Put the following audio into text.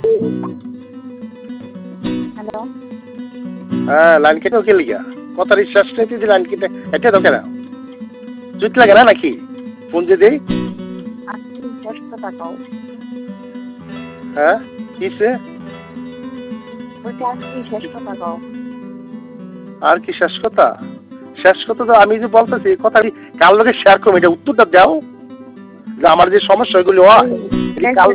Hello. হ্যাঁ, line কেটে কে লিগা? কথার শেষ নেই তুই লাইন কেটে এটা তো কেন? জুত লাগে না নাকি? ফোন যে দেই? আজকে শেষ কথা কও। হ্যাঁ? কিসে? বলছি আজকে শেষ কথা কও। আর কি শেষ কথা? শেষ কথা তো আমি যে বলতেছি এই কথা কার লগে শেয়ার করবো এটা উত্তরটা দাও। যে আমার যে সমস্যা এগুলো হয় এই কাল